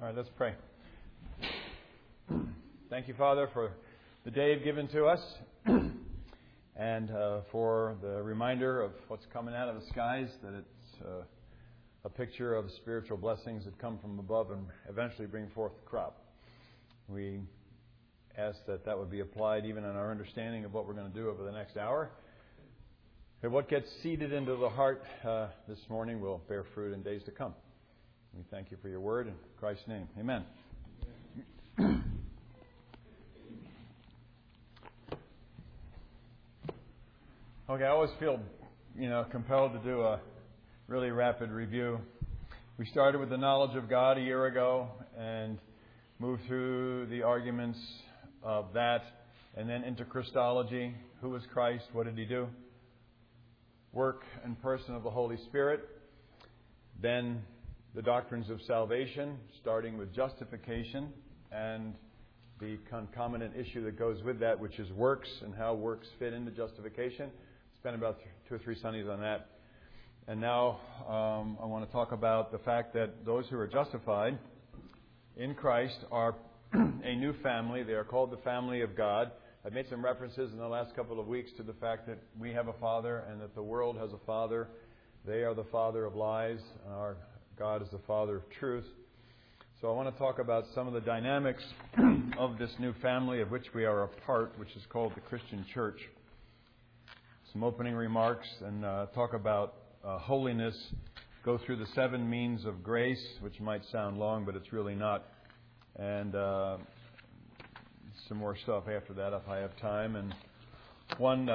right, let's pray. Thank you, Father, for the day you've given to us and for the reminder of what's coming out of the skies, that it's a picture of spiritual blessings that come from above and eventually bring forth the crop. We ask that that would be applied even in our understanding of what we're going to do over the next hour. And what gets seeded into the heart this morning will bear fruit in days to come. We thank you for your word in Christ's name. Amen. Okay, I always feel, compelled to do a really rapid review. We started with the knowledge of God a year ago and moved through the arguments of that and then into Christology. Who is Christ? What did He do? Work and person of the Holy Spirit. Then the doctrines of salvation, starting with justification and the concomitant issue that goes with that, which is works and how works fit into justification. Spent about 2 or 3 Sundays on that. And now I want to talk about the fact that those who are justified in Christ are a new family. They are called the family of God. I've made some references in the last couple of weeks to the fact that we have a father and that the world has a father. They are the father of lies, and our God is the father of truth. So I want to talk about some of the dynamics of this new family of which we are a part, which is called the Christian Church. Some opening remarks and talk about holiness. Go through the 7 means of grace, which might sound long, but it's really not. And some more stuff after that if I have time. And one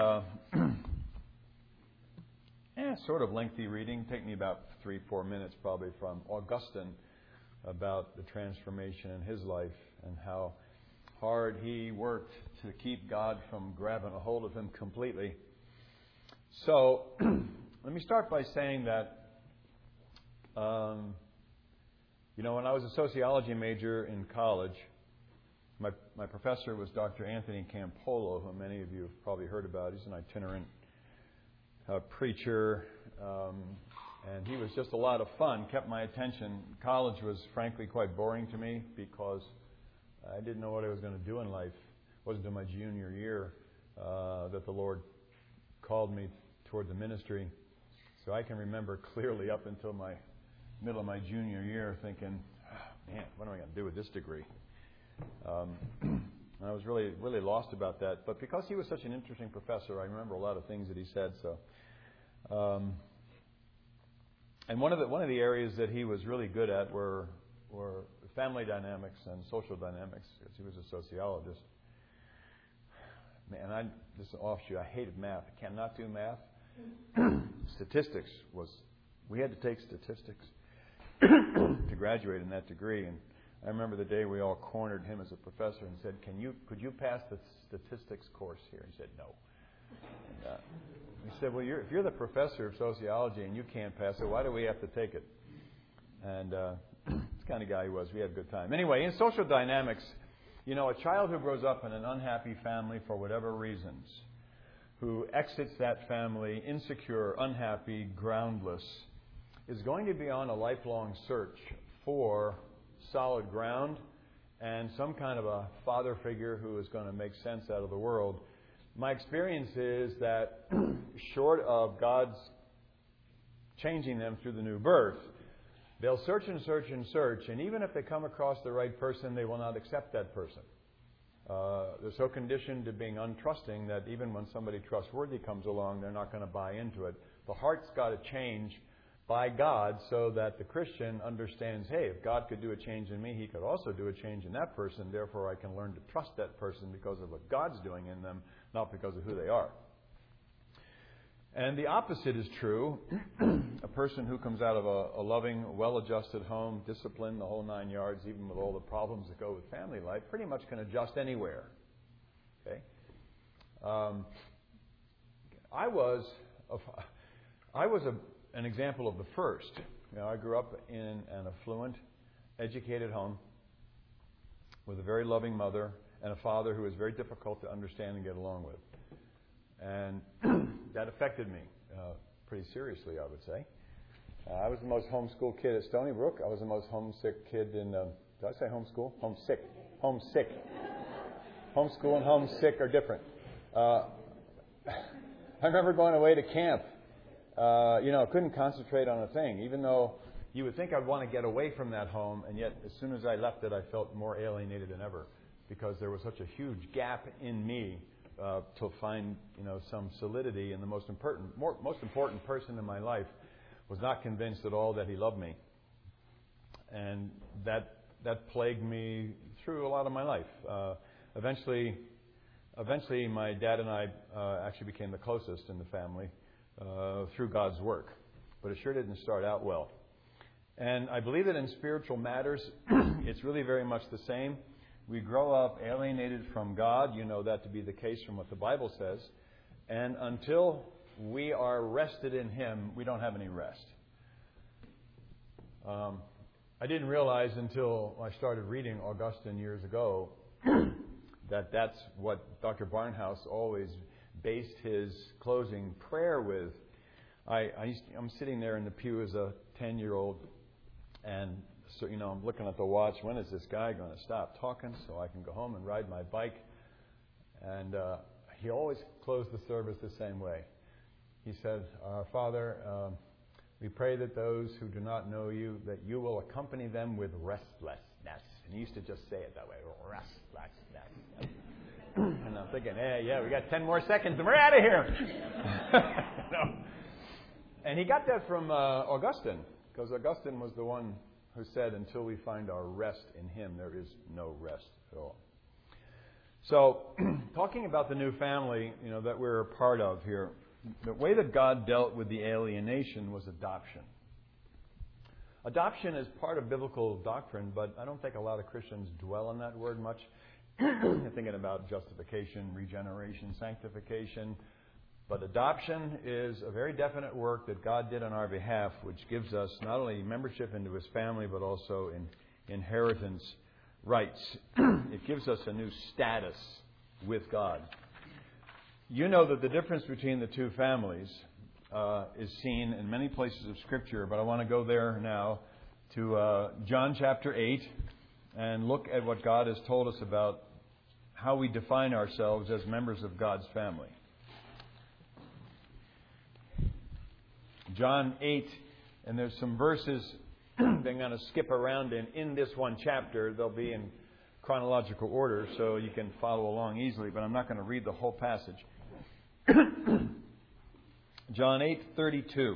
sort of lengthy reading, take me about 3-4 minutes probably, from Augustine about the transformation in his life and how hard he worked to keep God from grabbing a hold of him completely. So let me start by saying that when I was a sociology major in college, my professor was Dr. Anthony Campolo, who many of you have probably heard about. He's an itinerant preacher, and he was just a lot of fun, kept my attention. College was frankly quite boring to me because I didn't know what I was going to do in life. It wasn't until my junior year that the Lord called me toward the ministry. So I can remember clearly up until my middle of my junior year thinking, man, what am I going to do with this degree? I was really, really lost about that. But because he was such an interesting professor, I remember a lot of things that he said. So, and one of the areas that he was really good at were family dynamics and social dynamics, because he was a sociologist. Man, this is an offshoot. I hated math. I cannot do math. Statistics we had to take statistics to graduate in that degree. And I remember the day we all cornered him as a professor and said, could you pass the statistics course here? He said, no. And, he said, well, if you're the professor of sociology and you can't pass it, why do we have to take it? And it's the kind of guy he was. We had a good time. Anyway, in social dynamics, a child who grows up in an unhappy family for whatever reasons, who exits that family insecure, unhappy, groundless, is going to be on a lifelong search for solid ground and some kind of a father figure who is going to make sense out of the world. My experience is that short of God's changing them through the new birth, they'll search and search and search, and even if they come across the right person, they will not accept that person. They're so conditioned to being untrusting that even when somebody trustworthy comes along, they're not going to buy into it. The heart's got to change by God so that the Christian understands, hey, if God could do a change in me, He could also do a change in that person. Therefore, I can learn to trust that person because of what God's doing in them, not because of who they are. And the opposite is true. A person who comes out of a loving, well-adjusted home, disciplined, the whole 9 yards, even with all the problems that go with family life, pretty much can adjust anywhere. Okay? I was an example of the first. I grew up in an affluent, educated home with a very loving mother and a father who was very difficult to understand and get along with. And that affected me pretty seriously, I would say. I was the most homeschooled kid at Stony Brook. I was the most homesick kid in the Did I say homeschool? Homesick. Homesick. Homeschool and homesick are different. I remember going away to camp. Couldn't concentrate on a thing, even though you would think I'd want to get away from that home, and yet as soon as I left it, I felt more alienated than ever because there was such a huge gap in me to find, some solidity. And the most important person in my life was not convinced at all that he loved me, and that plagued me through a lot of my life. Eventually, my dad and I actually became the closest in the family through God's work, but it sure didn't start out well. And I believe that in spiritual matters, it's really very much the same. We grow up alienated from God. You know that to be the case from what the Bible says. And until we are rested in Him, we don't have any rest. I didn't realize until I started reading Augustine years ago that that's what Dr. Barnhouse always based his closing prayer with. I'm sitting there in the pew as a 10-year-old, and so, I'm looking at the watch. When is this guy going to stop talking so I can go home and ride my bike? And he always closed the service the same way. He said, Father, we pray that those who do not know you, that you will accompany them with restlessness. And he used to just say it that way, restlessness. And I'm thinking, we got 10 more seconds and we're out of here. No. And he got that from Augustine, because Augustine was the one who said, until we find our rest in Him, there is no rest at all. So, talking about the new family, that we're a part of here, the way that God dealt with the alienation was adoption. Adoption is part of biblical doctrine, but I don't think a lot of Christians dwell on that word much. You're thinking about justification, regeneration, sanctification. But adoption is a very definite work that God did on our behalf, which gives us not only membership into His family, but also inheritance rights. It gives us a new status with God. You know that the difference between the two families is seen in many places of Scripture, but I want to go there now to John chapter 8 and look at what God has told us about how we define ourselves as members of God's family. John 8, and there's some verses I'm going to skip around in this one chapter. They'll be in chronological order, so you can follow along easily, but I'm not going to read the whole passage. John 8:32.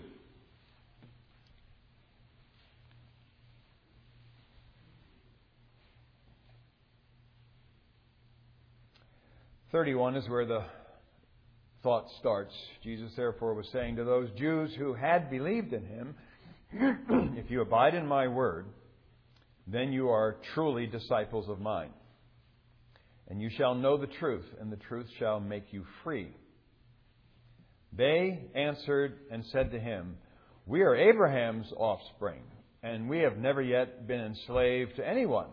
"31 is where the thought starts. Jesus therefore was saying to those Jews who had believed in Him, if you abide in my word, then you are truly disciples of mine. And you shall know the truth, and the truth shall make you free. They answered and said to Him, we are Abraham's offspring, and we have never yet been enslaved to anyone."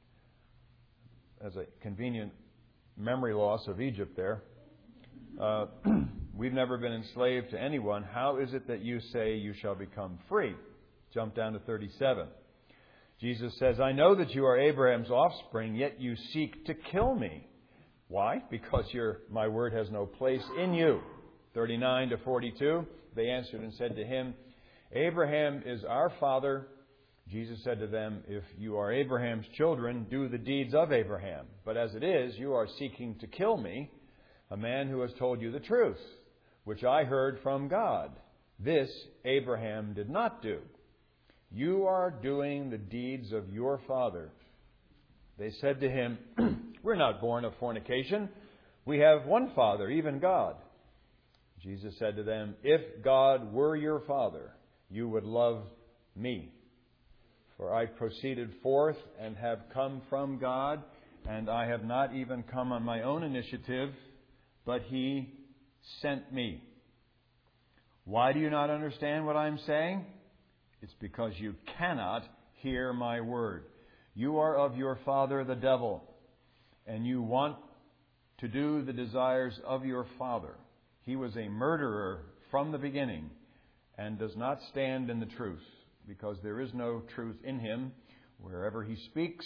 As a convenient memory loss of Egypt there. We've never been enslaved to anyone. How is it that you say you shall become free? Jump down to 37. Jesus says, I know that you are Abraham's offspring, yet you seek to kill me. Why? Because my word has no place in you. 39 to 42. They answered and said to him, Abraham is our father. Jesus said to them, if you are Abraham's children, do the deeds of Abraham. But as it is, you are seeking to kill me, a man who has told you the truth, which I heard from God. This Abraham did not do. You are doing the deeds of your father. They said to him, we're not born of fornication. We have one Father, even God. Jesus said to them, if God were your Father, you would love me. For I proceeded forth and have come from God, and I have not even come on my own initiative, but He sent me. Why do you not understand what I'm saying? It's because you cannot hear my word. You are of your father the devil, and you want to do the desires of your father. He was a murderer from the beginning and does not stand in the truth, because there is no truth in him. whenever he speaks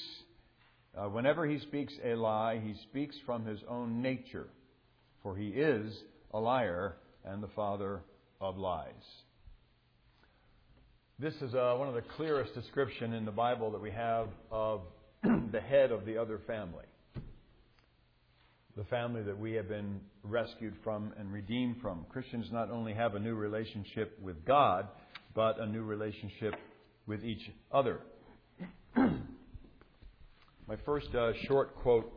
a lie, he speaks from his own nature, for he is a liar and the father of lies. This is one of the clearest description in the Bible that we have of the head of the other family. The family that we have been rescued from and redeemed from. Christians not only have a new relationship with God, but a new relationship with each other. My first short quote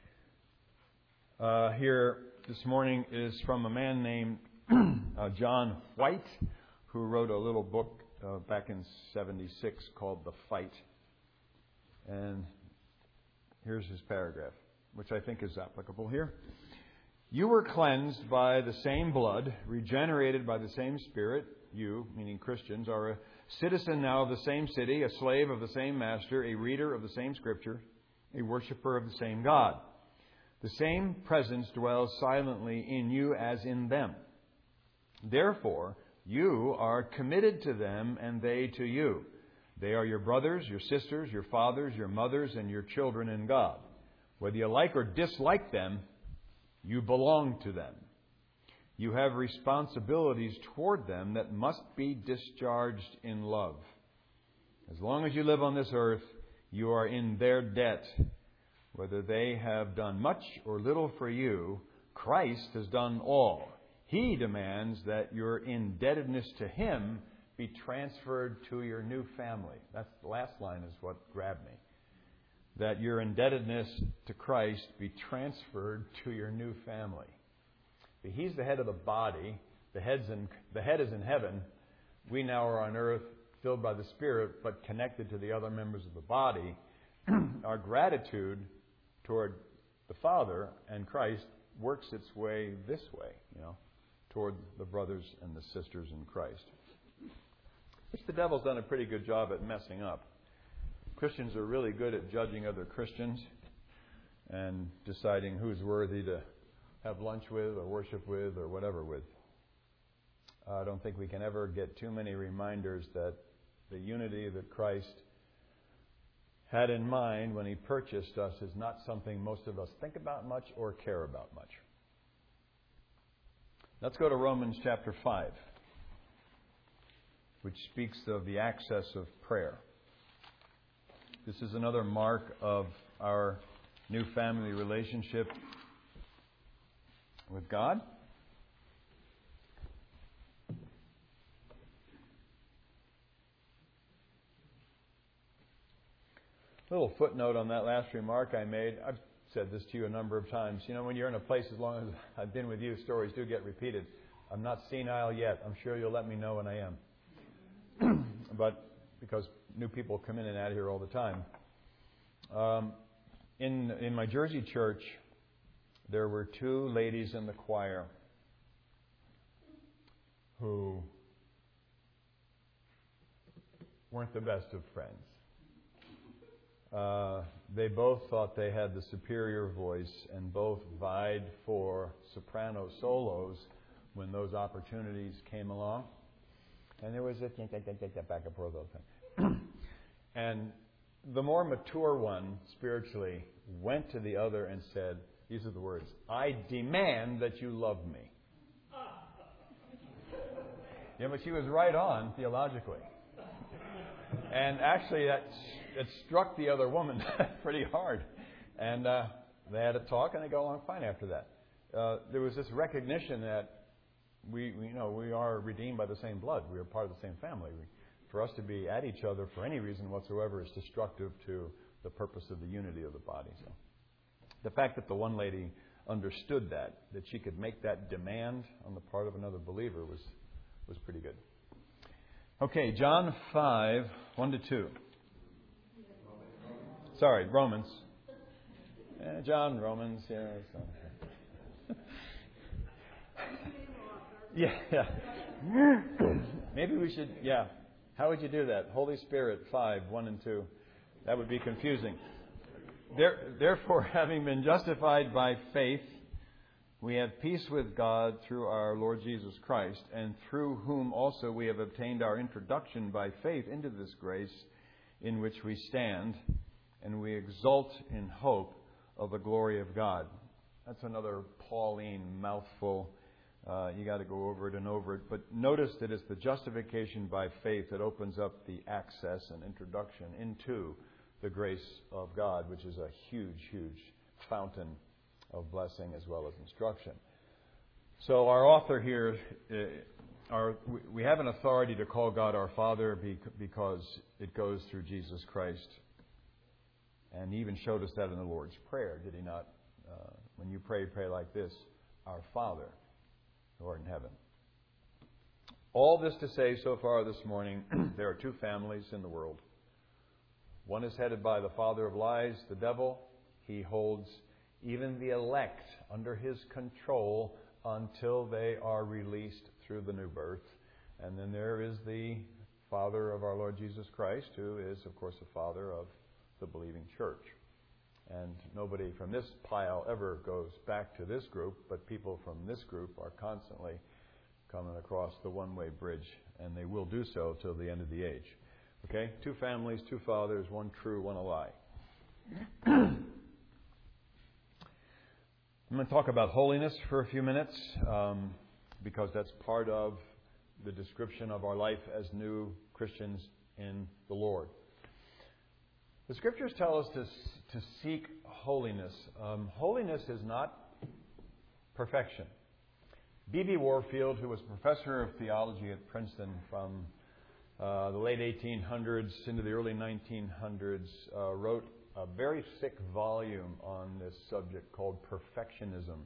here this morning is from a man named John White, who wrote a little book back in '76 called The Fight. And here's his paragraph, which I think is applicable here. You were cleansed by the same blood, regenerated by the same Spirit. You, meaning Christians, are a citizen now of the same city, a slave of the same master, a reader of the same Scripture, a worshiper of the same God. The same presence dwells silently in you as in them. Therefore, you are committed to them and they to you. They are your brothers, your sisters, your fathers, your mothers, and your children in God. Whether you like or dislike them, you belong to them. You have responsibilities toward them that must be discharged in love. As long as you live on this earth, you are in their debt. Whether they have done much or little for you, Christ has done all. He demands that your indebtedness to Him be transferred to your new family. That's the last line is what grabbed me. That your indebtedness to Christ be transferred to your new family. He's the head of the body. The head is in heaven. We now are on earth, filled by the Spirit, but connected to the other members of the body. Our gratitude toward the Father and Christ works its way this way, toward the brothers and the sisters in Christ. Which the devil's done a pretty good job at messing up. Christians are really good at judging other Christians and deciding who's worthy to have lunch with or worship with or whatever with. I don't think we can ever get too many reminders that the unity that Christ had in mind when He purchased us is not something most of us think about much or care about much. Let's go to Romans chapter 5, which speaks of the access of prayer. This is another mark of our new family relationship with God. Little footnote on that last remark I made. I've said this to you a number of times. When you're in a place, as long as I've been with you, stories do get repeated. I'm not senile yet. I'm sure you'll let me know when I am. But because new people come in and out here all the time. In my Jersey church, there were two ladies in the choir who weren't the best of friends. They both thought they had the superior voice and both vied for soprano solos when those opportunities came along. And there was a back and forth all the time. And the more mature one, spiritually, went to the other and said, these are the words, I demand that you love me. But she was right on theologically. And actually, it struck the other woman pretty hard. And they had a talk, and they got along fine after that. There was this recognition that we are redeemed by the same blood. We are part of the same family. For us to be at each other for any reason whatsoever is destructive to the purpose of the unity of the body. So, the fact that the one lady understood that she could make that demand on the part of another believer was pretty good. Okay, John 5, 1-2. Sorry, Romans. John, Romans. Yeah. Maybe we should, How would you do that? Holy Spirit, 5, 1 and 2. That would be confusing. Therefore, having been justified by faith, we have peace with God through our Lord Jesus Christ, and through whom also we have obtained our introduction by faith into this grace in which we stand, and we exult in hope of the glory of God. That's another Pauline mouthful. You got to go over it and over it. But notice that it's the justification by faith that opens up the access and introduction into the grace of God, which is a huge, huge fountain of blessing as well as instruction. So our author here, we have an authority to call God our Father because it goes through Jesus Christ. And he even showed us that in the Lord's Prayer, did he not? When you pray like this, Our Father, who art in heaven. All this to say so far this morning, there are two families in the world. One is headed by the father of lies, the devil. He holds even the elect under his control until they are released through the new birth. And then there is the Father of our Lord Jesus Christ, who is, of course, the Father of the believing church. And nobody from this pile ever goes back to this group, but people from this group are constantly coming across the one-way bridge, and they will do so till the end of the age. Okay? Two families, two fathers, one true, one a lie. I'm going to talk about holiness for a few minutes, because that's part of the description of our life as new Christians in the Lord. The Scriptures tell us to seek holiness. Holiness is not perfection. B.B. Warfield, who was professor of theology at Princeton from the late 1800s into the early 1900s, wrote a very thick volume on this subject called Perfectionism.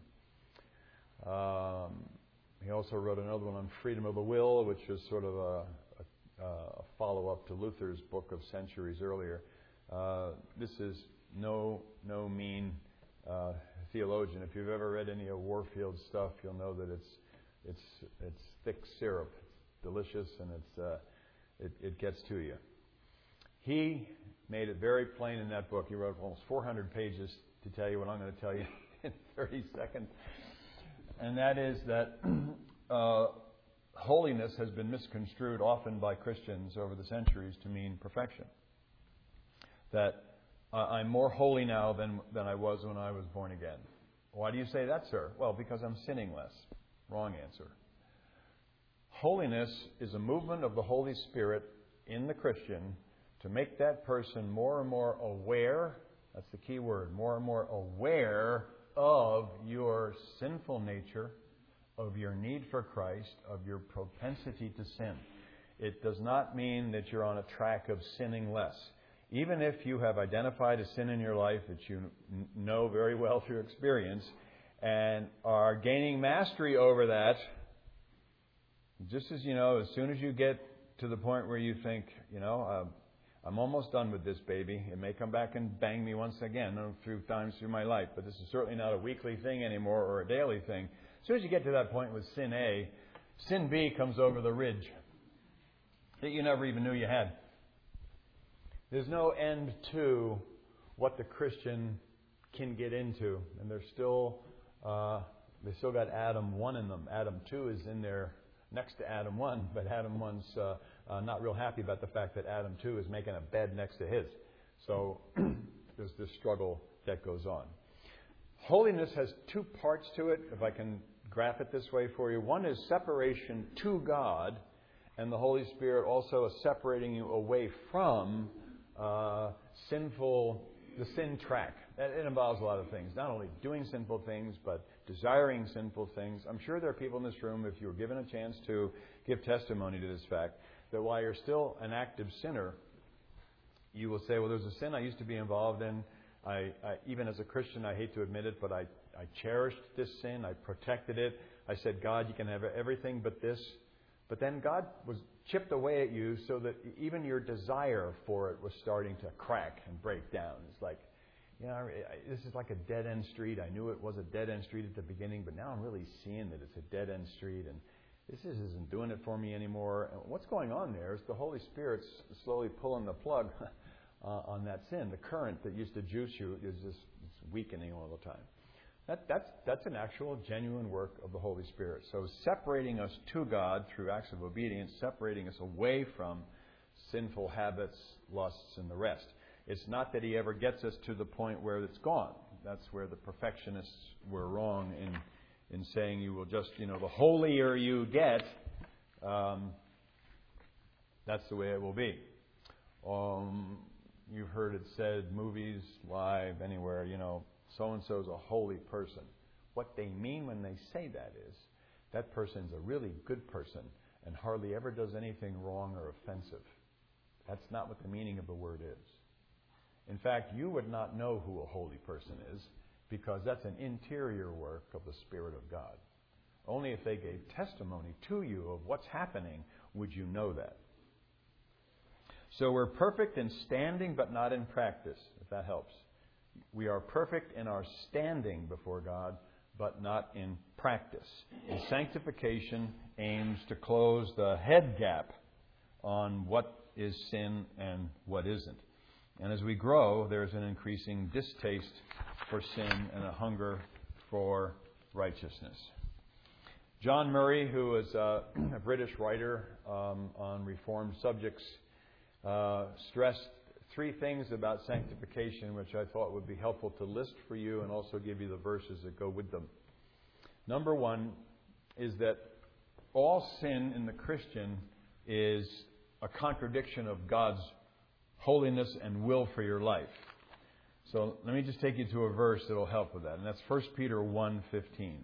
He also wrote another one on freedom of the will, which was sort of a follow-up to Luther's book of centuries earlier. This is no mean theologian. If you've ever read any of Warfield's stuff, you'll know that it's thick syrup. It's delicious, and it gets to you. He made it very plain in that book. He wrote almost 400 pages to tell you what I'm going to tell you in 30 seconds. And that is that holiness has been misconstrued often by Christians over the centuries to mean perfection. That I'm more holy now than I was when I was born again. Why do you say that, sir? Well, because I'm sinning less. Wrong answer. Holiness is a movement of the Holy Spirit in the Christian to make that person more and more aware, that's the key word, more and more aware of your sinful nature, of your need for Christ, of your propensity to sin. It does not mean that you're on a track of sinning less. Even if you have identified a sin in your life that you know very well through experience and are gaining mastery over that, just as you know, as soon as you get to the point where you think, I'm almost done with this baby. It may come back and bang me once again through my life, but this is certainly not a weekly thing anymore or a daily thing. As soon as you get to that point with sin A, sin B comes over the ridge that you never even knew you had. There's no end to what the Christian can get into, and they still got Adam 1 in them. Adam 2 is in there next to Adam 1, but Adam 1's not real happy about the fact that Adam 2 is making a bed next to his. So there's this struggle that goes on. Holiness has two parts to it, if I can graph it this way for you. One is separation to God, and the Holy Spirit also is separating you away from the sin track. It involves a lot of things, not only doing sinful things, but desiring sinful things. I'm sure there are people in this room, if you were given a chance to give testimony to this fact, that while you're still an active sinner, you will say, well, there's a sin I used to be involved in. I even as a Christian, I hate to admit it, but I cherished this sin. I protected it. I said, God, you can have everything but this. But then God was chipped away at you so that even your desire for it was starting to crack and break down. It's like, this is like a dead-end street. I knew it was a dead-end street at the beginning, but now I'm really seeing that it's a dead-end street, and this isn't doing it for me anymore. And what's going on there is the Holy Spirit's slowly pulling the plug on that sin. The current that used to juice you is just weakening all the time. That's an actual, genuine work of the Holy Spirit. So separating us to God through acts of obedience, separating us away from sinful habits, lusts, and the rest. It's not that He ever gets us to the point where it's gone. That's where the perfectionists were wrong in saying you will just, the holier you get, that's the way it will be. You've heard it said, movies, live, anywhere, so-and-so's a holy person. What they mean when they say that is, that person's a really good person and hardly ever does anything wrong or offensive. That's not what the meaning of the word is. In fact, you would not know who a holy person is because that's an interior work of the Spirit of God. Only if they gave testimony to you of what's happening would you know that. So we're perfect in standing but not in practice, if that helps. We are perfect in our standing before God but not in practice. And sanctification aims to close the head gap on what is sin and what isn't. And as we grow, there's an increasing distaste for sin and a hunger for righteousness. John Murray, who is a British writer on reformed subjects, stressed three things about sanctification, which I thought would be helpful to list for you and also give you the verses that go with them. Number one is that all sin in the Christian is a contradiction of God's holiness and will for your life. So let me just take you to a verse that will help with that, and that's 1 Peter 1:15.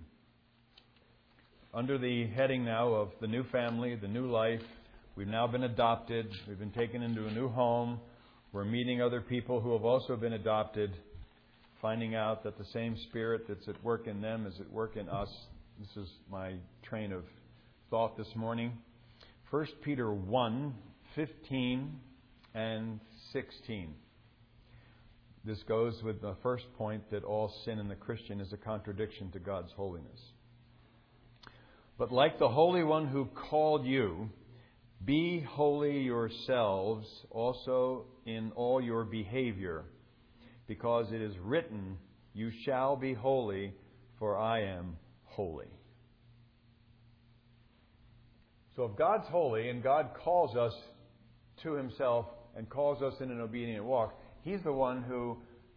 Under the heading now of the new family, the new life, we've now been adopted. We've been taken into a new home. We're meeting other people who have also been adopted, finding out that the same Spirit that's at work in them is at work in us. This is my train of thought this morning. 1 Peter 1:15 and 16. This goes with the first point that all sin in the Christian is a contradiction to God's holiness. But like the Holy One who called you, be holy yourselves also in all your behavior, because it is written, you shall be holy, for I am holy. So if God's holy and God calls us to Himself and calls us in an obedient walk, He's the one who,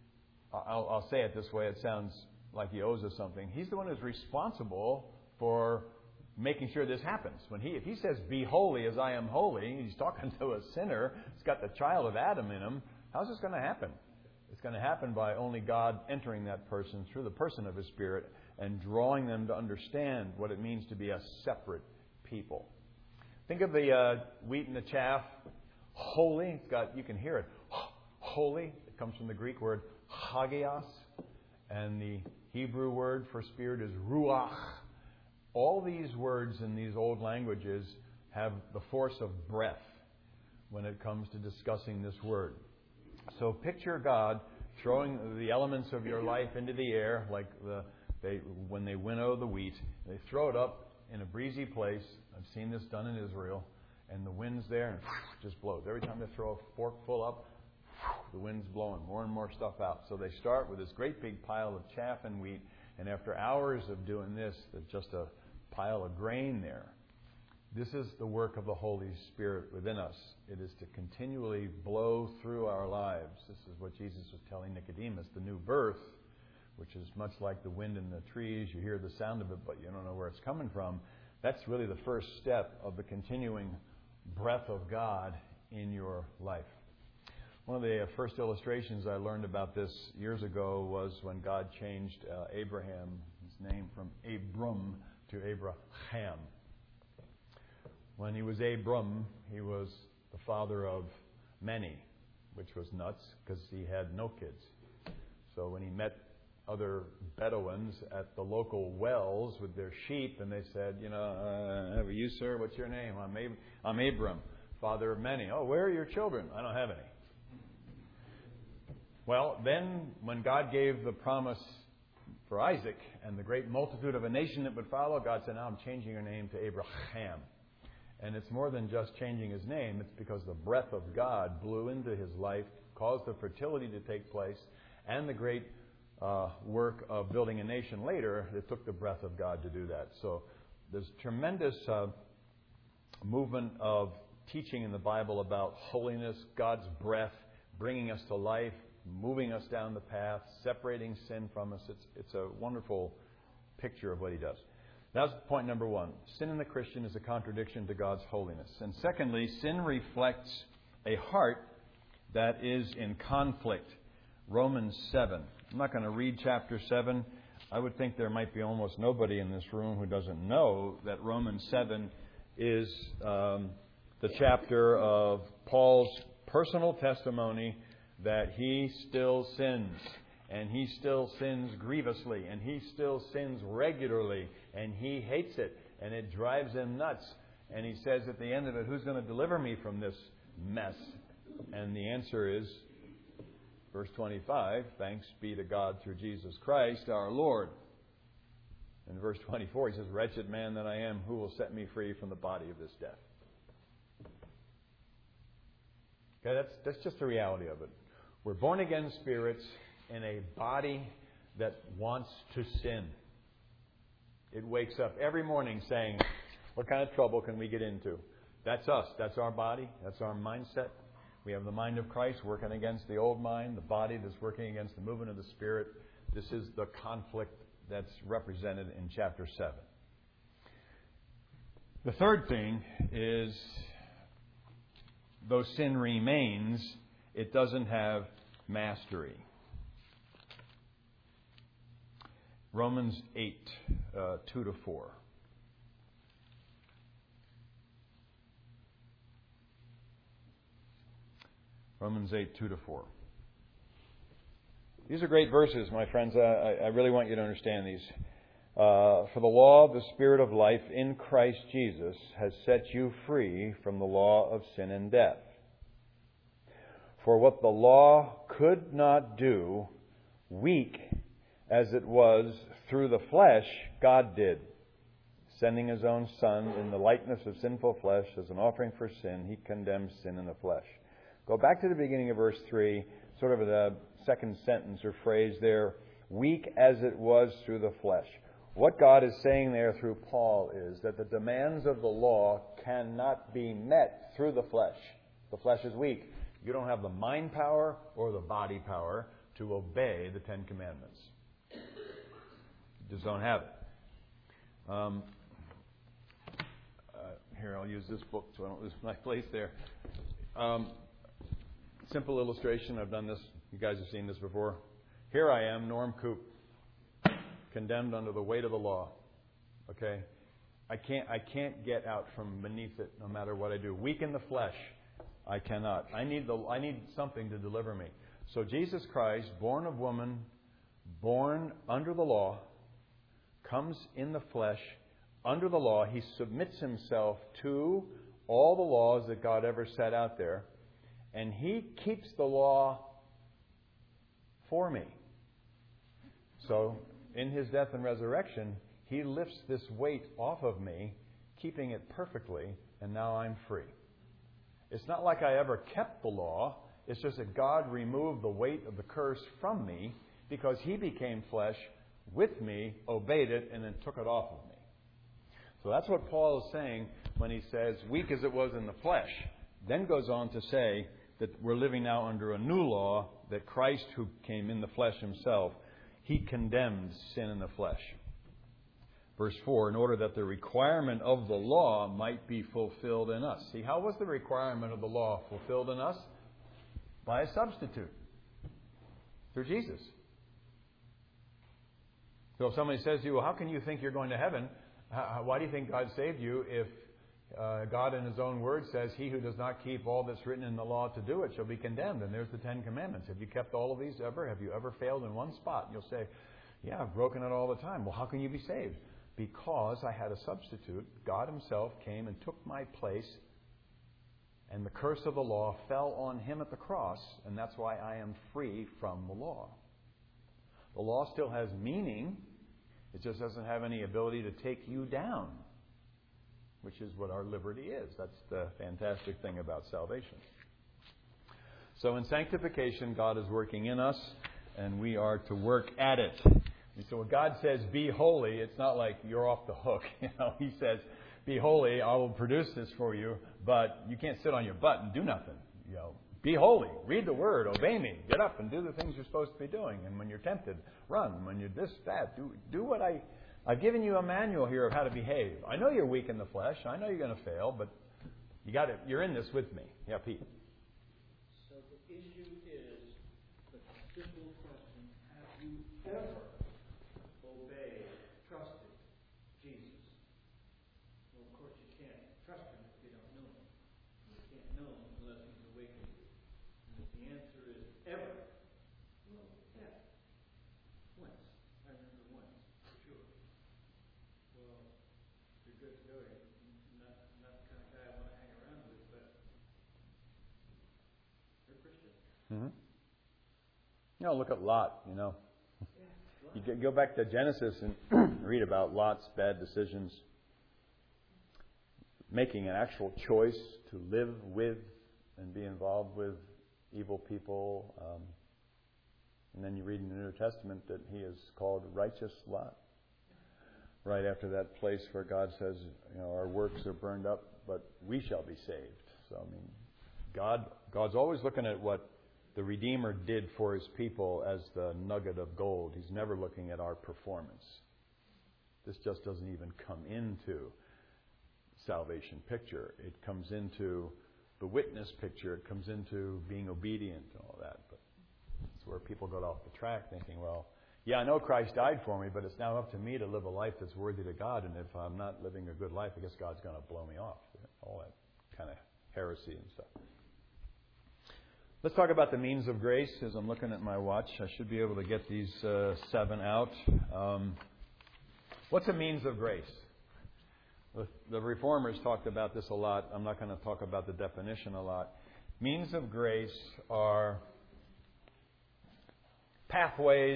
I'll say it this way, it sounds like He owes us something. He's the one who's responsible for making sure this happens. If He says, be holy as I am holy, He's talking to a sinner, He's got the child of Adam in him, how's this going to happen? It's going to happen by only God entering that person through the person of His Spirit and drawing them to understand what it means to be a separate people. Think of the wheat and the chaff. Holy, you can hear it. Holy, it comes from the Greek word hagios, and the Hebrew word for spirit is ruach. All these words in these old languages have the force of breath when it comes to discussing this word. So picture God throwing the elements of your life into the air, like when they winnow the wheat. They throw it up in a breezy place. I've seen this done in Israel. And the wind's there and just blows. Every time they throw a forkful up, the wind's blowing more and more stuff out. So they start with this great big pile of chaff and wheat. And after hours of doing this, there's just a pile of grain there. This is the work of the Holy Spirit within us. It is to continually blow through our lives. This is what Jesus was telling Nicodemus. The new birth, which is much like the wind in the trees. You hear the sound of it, but you don't know where it's coming from. That's really the first step of the continuing breath of God in your life. One of the first illustrations I learned about this years ago was when God changed Abraham's name from Abram to Abraham. When he was Abram, he was the father of many, which was nuts because he had no kids. So when he met other Bedouins at the local wells with their sheep, and they said, have you, sir? What's your name? I'm Abram, father of many. Oh, where are your children? I don't have any. Well, then when God gave the promise for Isaac and the great multitude of a nation that would follow, God said, now I'm changing your name to Abraham. And it's more than just changing his name. It's because the breath of God blew into his life, caused the fertility to take place, and the great work of building a nation later, it took the breath of God to do that. So there's tremendous movement of teaching in the Bible about holiness, God's breath, bringing us to life, moving us down the path, separating sin from us. It's a wonderful picture of what he does. That's point number one. Sin in the Christian is a contradiction to God's holiness. And secondly, sin reflects a heart that is in conflict. Romans 7. I'm not going to read chapter 7. I would think there might be almost nobody in this room who doesn't know that Romans 7 is the chapter of Paul's personal testimony that he still sins, and he still sins grievously, and he still sins regularly, and he hates it, and it drives him nuts. And he says at the end of it, who's going to deliver me from this mess? And the answer is, verse 25, thanks be to God through Jesus Christ our Lord. In verse 24, he says, wretched man that I am, who will set me free from the body of this death? Okay, that's just the reality of it. We're born again spirits in a body that wants to sin. It wakes up every morning saying, what kind of trouble can we get into? That's us. That's our body. That's our mindset. We have the mind of Christ working against the old mind, the body that's working against the movement of the Spirit. This is the conflict that's represented in chapter 7. The third thing is, though sin remains, it doesn't have mastery. Romans 8, 2-4. Romans 8, 2-4. These are great verses, my friends. I really want you to understand these. For the law of the Spirit of life in Christ Jesus has set you free from the law of sin and death. For what the law could not do, weak as it was through the flesh, God did, sending His own Son in the likeness of sinful flesh as an offering for sin. He condemns sin in the flesh. Go back to the beginning of verse 3, sort of the second sentence or phrase there, weak as it was through the flesh. What God is saying there through Paul is that the demands of the law cannot be met through the flesh. The flesh is weak. You don't have the mind power or the body power to obey the Ten Commandments. You just don't have it. Here, I'll use this book so I don't lose my place there. Simple illustration. I've done this. You guys have seen this before. Here I am, Norm Coop, condemned under the weight of the law. Okay? I can't get out from beneath it no matter what I do. Weak in the flesh, I cannot. I need something to deliver me. So Jesus Christ, born of woman, born under the law, comes in the flesh, under the law. He submits himself to all the laws that God ever set out there. And He keeps the law for me. So, in His death and resurrection, He lifts this weight off of me, keeping it perfectly, and now I'm free. It's not like I ever kept the law. It's just that God removed the weight of the curse from me because He became flesh with me, obeyed it, and then took it off of me. So that's what Paul is saying when he says, weak as it was in the flesh. Then goes on to say that we're living now under a new law, that Christ, who came in the flesh Himself, He condemned sin in the flesh. Verse 4, in order that the requirement of the law might be fulfilled in us. See, how was the requirement of the law fulfilled in us? By a substitute. Through Jesus. So if somebody says to you, well, how can you think you're going to heaven? Why do you think God saved you if God in His own word says, he who does not keep all that's written in the law to do it shall be condemned? And there's the Ten Commandments. Have you kept all of these ever? Have you ever failed in one spot? And you'll say, yeah, I've broken it all the time. Well, how can you be saved? Because I had a substitute. God Himself came and took my place, and the curse of the law fell on Him at the cross, and that's why I am free from the law. The law still has meaning. It just doesn't have any ability to take you down, which is what our liberty is. That's the fantastic thing about salvation. So in sanctification, God is working in us, and we are to work at it. And so when God says, be holy, it's not like you're off the hook. He says, be holy, I will produce this for you, but you can't sit on your butt and do nothing. Be holy, read the Word, obey me, get up and do the things you're supposed to be doing. And when you're tempted, run. When you're this, that, do what I've given you a manual here of how to behave. I know you're weak in the flesh. I know you're going to fail, but you're in this with me. Yeah, Pete. So the issue is the simple question, have you ever obeyed, trusted Jesus? Well, of course you can't trust Him if you don't know Him. You can't know Him unless He's awakened you. And if the answer is ever, well, yeah. Once. I remember once, for sure. Well, you're good to go. You're not the kind of guy I want to hang around with, but you're a Christian. Mm-hmm. Look at Lot, You go back to Genesis and read about Lot's bad decisions. Making an actual choice to live with and be involved with evil people. And then you read in the New Testament that he is called righteous Lot. Right after that place where God says, our works are burned up, but we shall be saved. So, God's always looking at what the Redeemer did for His people as the nugget of gold. He's never looking at our performance. This just doesn't even come into salvation picture. It comes into the witness picture. It comes into being obedient and all that. But it's where people go off the track thinking, well, yeah, I know Christ died for me, but it's now up to me to live a life that's worthy to God. And if I'm not living a good life, I guess God's going to blow me off. All that kind of heresy and stuff. Let's talk about the means of grace. As I'm looking at my watch, I should be able to get these 7 out. What's a means of grace? The Reformers talked about this a lot. I'm not going to talk about the definition a lot. Means of grace are pathways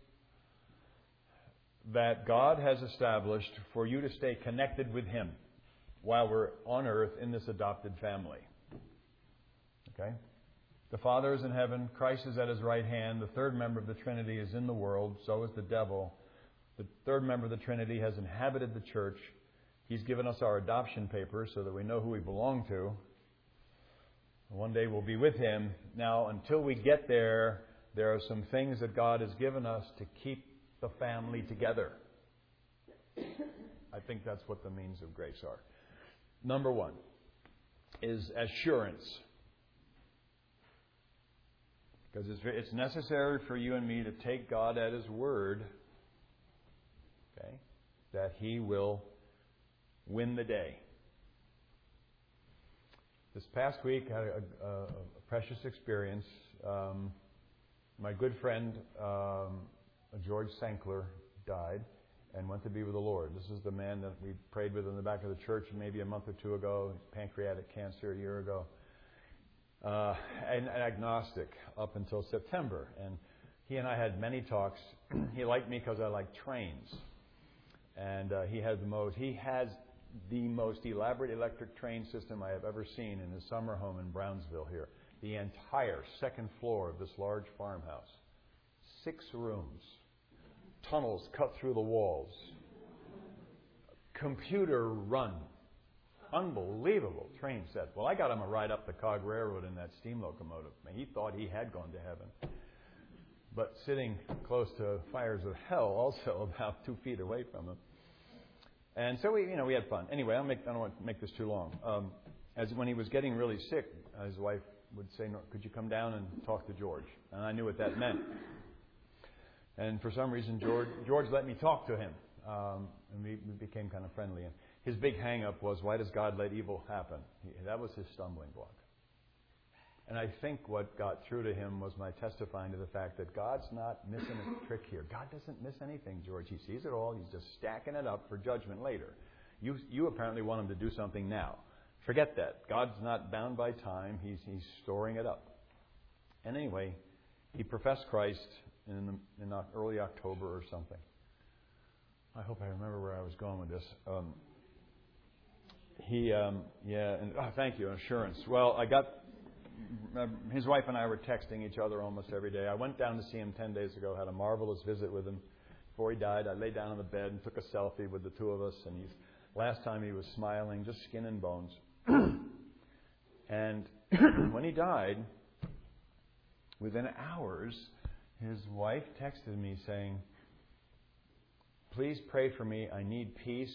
that God has established for you to stay connected with Him while we're on earth in this adopted family. Okay? The Father is in heaven. Christ is at His right hand. The third member of the Trinity is in the world. So is the devil. The third member of the Trinity has inhabited the church. He's given us our adoption papers so that we know who we belong to. One day we'll be with Him. Now, until we get there, there are some things that God has given us to keep the family together. I think that's what the means of grace are. Number 1 is assurance. Because it's necessary for you and me to take God at His word, okay, that He will win the day. This past week, I had a precious experience. My good friend, George Senkler, died and went to be with the Lord. This is the man that we prayed with in the back of the church maybe a month or 2 ago, pancreatic cancer a year ago. And agnostic up until September. And he and I had many talks. He liked me because I like trains. And he has the most elaborate electric train system I have ever seen in his summer home in Brownsville here. The entire second floor of this large farmhouse. 6 rooms. Tunnels cut through the walls. Computer run. Unbelievable train set. Well, I got him a ride up the Cog Railroad in that steam locomotive. He thought he had gone to heaven. But sitting close to fires of hell, also about 2 feet away from him. And so we had fun. Anyway, I don't want to make this too long. As when he was getting really sick, his wife would say, "No, could you come down and talk to George?" And I knew what that meant. And for some reason, George let me talk to him, and we became kind of friendly. And his big hang-up was, why does God let evil happen? That was his stumbling block. And I think what got through to him was my testifying to the fact that God's not missing a trick here. God doesn't miss anything, George. He sees it all. He's just stacking it up for judgment later. You apparently want him to do something now. Forget that. God's not bound by time. He's storing it up. And anyway, he professed Christ in early October or something. I hope I remember where I was going with this. Thank you, assurance. Well, his wife and I were texting each other almost every day. I went down to see him 10 days ago, had a marvelous visit with him. before he died, I lay down on the bed and took a selfie with the two of us. And last time he was smiling, just skin and bones. And when he died, within hours, his wife texted me saying, "Please pray for me. I need peace.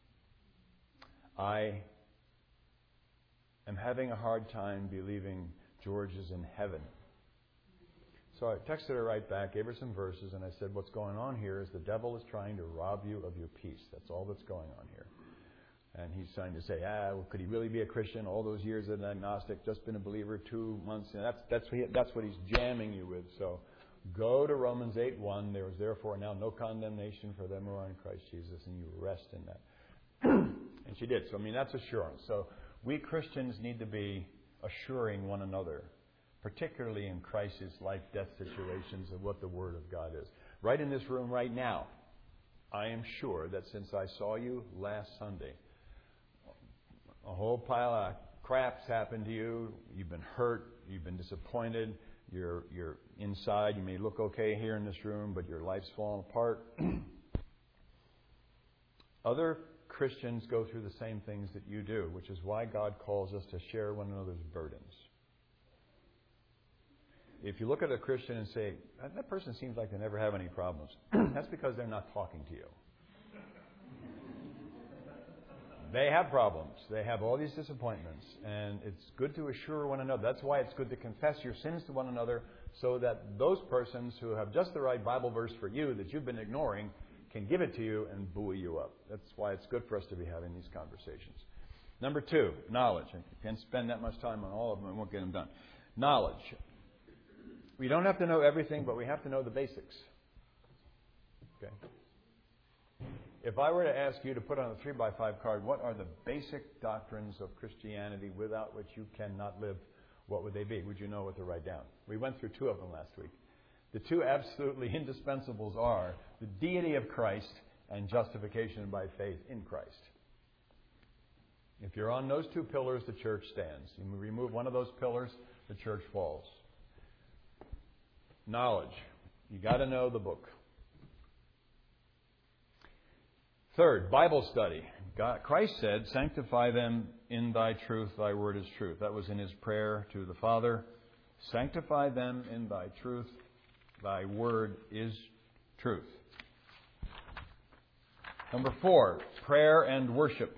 I am having a hard time believing George is in heaven." So I texted her right back, gave her some verses, and I said, what's going on here is the devil is trying to rob you of your peace. That's all that's going on here. And he's trying to say, well, could he really be a Christian? All those years as an agnostic, just been a believer 2 months. And that's what he's jamming you with. So go to Romans 8:1. There is therefore now no condemnation for them who are in Christ Jesus, and you rest in that. And she did. So, that's assurance. So we Christians need to be assuring one another, particularly in crisis, life, death situations, of what the Word of God is. Right in this room right now, I am sure that since I saw you last Sunday, a whole pile of crap's happened to you. You've been hurt. You've been disappointed. You're inside. You may look okay here in this room, but your life's falling apart. Other Christians go through the same things that you do, which is why God calls us to share one another's burdens. If you look at a Christian and say, that person seems like they never have any problems, that's because they're not talking to you. They have problems. They have all these disappointments. And it's good to assure one another. That's why it's good to confess your sins to one another, so that those persons who have just the right Bible verse for you that you've been ignoring can give it to you and buoy you up. That's why it's good for us to be having these conversations. Number 2, knowledge. I can't spend that much time on all of them. I won't get them done. Knowledge. We don't have to know everything, but we have to know the basics. Okay? If I were to ask you to put on a 3x5 card, what are the basic doctrines of Christianity without which you cannot live, what would they be? Would you know what to write down? We went through 2 of them last week. The 2 absolutely indispensables are the deity of Christ and justification by faith in Christ. If you're on those 2 pillars, the church stands. You remove one of those pillars, the church falls. Knowledge. You got to know the book. Third, Bible study. Christ said, "Sanctify them in thy truth, thy word is truth." That was in his prayer to the Father. Sanctify them in thy truth, thy word is truth. Number 4, prayer and worship.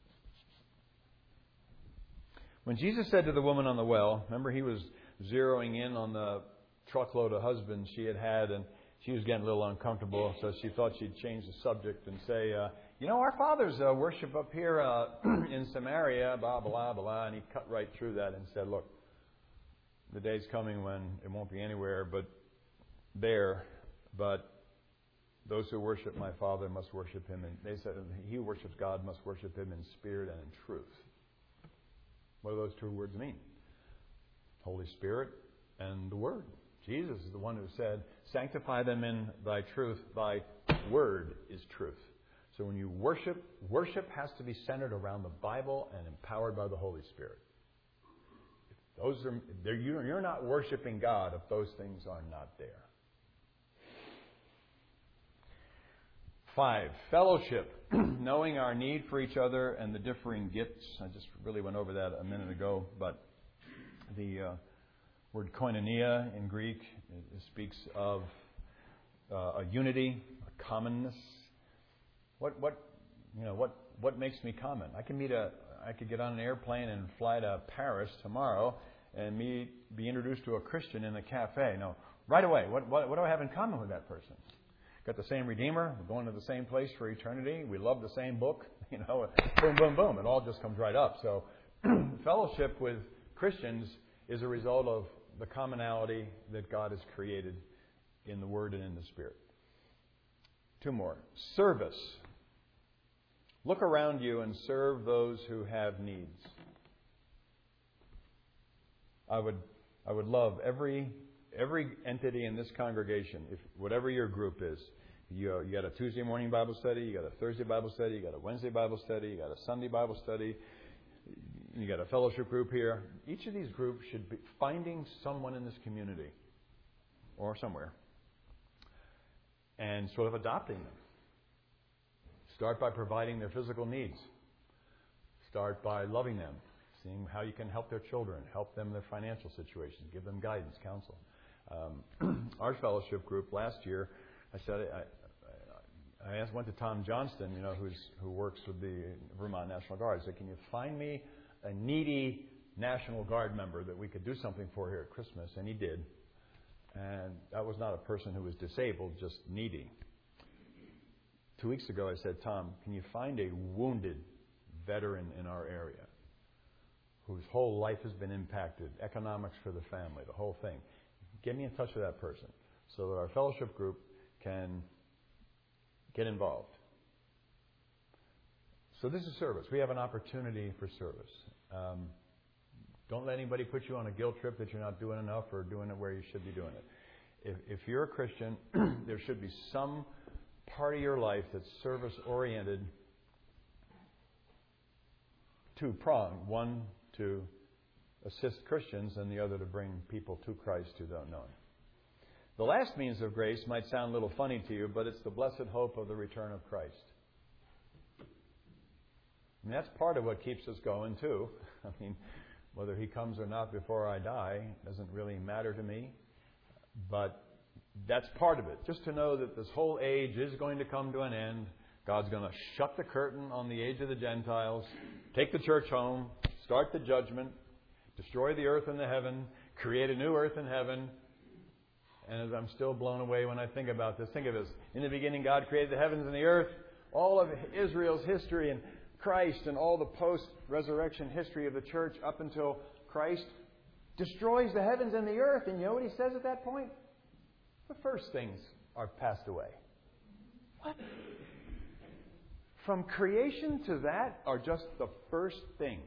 When Jesus said to the woman on the well, remember he was zeroing in on the truckload of husbands she had, and she was getting a little uncomfortable, so she thought she'd change the subject and say, our fathers worship up here in Samaria, blah, blah, blah. And he cut right through that and said, look, the day's coming when it won't be anywhere but there, but those who worship my Father must worship him. And they said, he who worships God must worship him in spirit and in truth. What do those 2 words mean? Holy Spirit and the Word. Jesus is the one who said, sanctify them in thy truth, thy word is truth. So when you worship has to be centered around the Bible and empowered by the Holy Spirit. You're not worshiping God if those things are not there. 5, fellowship. Knowing our need for each other and the differing gifts. I just really went over that a minute ago, but the word koinonia in Greek, it speaks of a unity, a commonness. What makes me common? I could get on an airplane and fly to Paris tomorrow and be introduced to a Christian in a cafe. No, right away, what do I have in common with that person? Got the same Redeemer. We're going to the same place for eternity. We love the same book. Boom, boom, boom. It all just comes right up. So fellowship with Christians is a result of the commonality that God has created in the Word and in the Spirit. 2 more. Service. Look around you and serve those who have needs. I would love every entity in this congregation, if whatever your group is, you got a Tuesday morning Bible study, you got a Thursday Bible study, you got a Wednesday Bible study, you got a Sunday Bible study, you got a fellowship group here. Each of these groups should be finding someone in this community or somewhere and sort of adopting them. Start by providing their physical needs. Start by loving them, seeing how you can help their children, help them in their financial situations, give them guidance, counsel. Our fellowship group last year, I went to Tom Johnston, who works with the Vermont National Guard. I said, can you find me a needy National Guard member that we could do something for here at Christmas? And he did. And that was not a person who was disabled, just needy. 2 weeks ago, I said, Tom, can you find a wounded veteran in our area whose whole life has been impacted, economics for the family, the whole thing? Get me in touch with that person so that our fellowship group can get involved. So this is service. We have an opportunity for service. Don't let anybody put you on a guilt trip that you're not doing enough or doing it where you should be doing it. If you're a Christian, there should be some part of your life that's service-oriented, two-pronged. One, to assist Christians, and the other to bring people to Christ who don't know Him. The last means of grace might sound a little funny to you, but it's the blessed hope of the return of Christ. I mean, that's part of what keeps us going, too. I mean, whether He comes or not before I die doesn't really matter to me, but that's part of it. Just to know that this whole age is going to come to an end. God's going to shut the curtain on the age of the Gentiles, take the church home, start the judgment, destroy the earth and the heaven, create a new earth and heaven. And as I'm still blown away when I think about this, think of this. In the beginning, God created the heavens and the earth. All of Israel's history and Christ and all the post-resurrection history of the church up until Christ destroys the heavens and the earth. And you know what He says at that point? The first things are passed away. What? From creation to that are just the first things.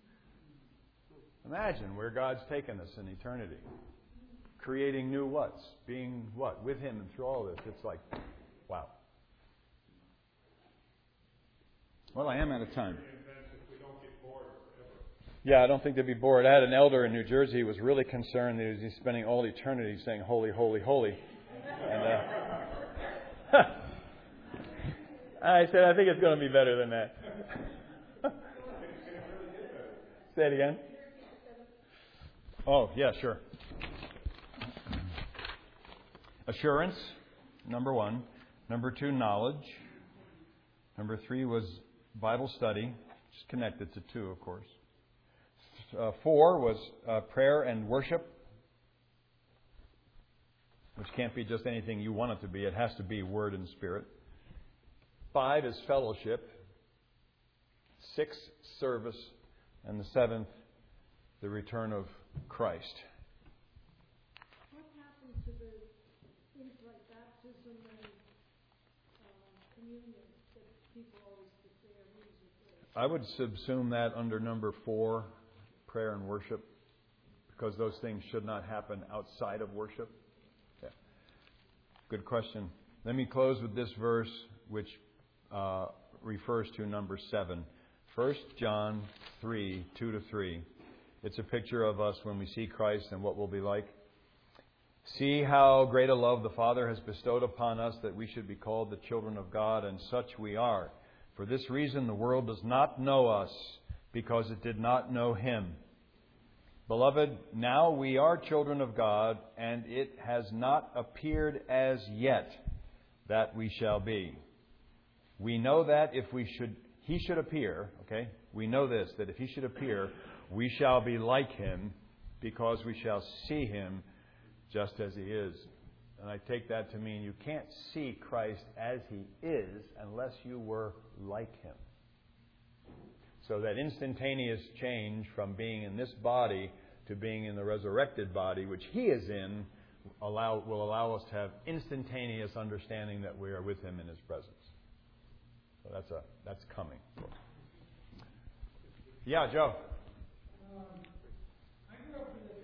Imagine where God's taken us in eternity. Creating new whats, being what? With Him and through all this. It's like, wow. Well, I am out of time. Yeah, I don't think they'd be bored. I had an elder in New Jersey who was really concerned that he was spending all eternity saying, holy, holy, holy. And I said, I think it's going to be better than that. Say it again. Oh, yeah, sure. Assurance, number 1. Number 2, knowledge. Number 3 was Bible study, just connected to 2, of course. 4 was prayer and worship, which can't be just anything you want it to be. It has to be word and spirit. 5 is fellowship. 6, service. And the 7th, the return of Christ. What happened to the things like baptism and communion that people always declare music? I would subsume that under number 4, prayer and worship, because those things should not happen outside of worship. Yeah. Good question. Let me close with this verse, which refers to number 7. 1 John 3, 2-3. It's a picture of us when we see Christ and what we'll be like. See how great a love the Father has bestowed upon us that we should be called the children of God, and such we are. For this reason the world does not know us, because it did not know Him. Beloved, now we are children of God, and it has not appeared as yet that we shall be. We know that if He should appear, okay? We know this, that if He should appear, we shall be like Him, because we shall see Him just as He is. And I take that to mean you can't see Christ as He is unless you were like Him. So that instantaneous change from being in this body to being in the resurrected body, which He is in, will allow us to have instantaneous understanding that we are with Him in His presence. So that's coming. Yeah, Joe. I grew up in the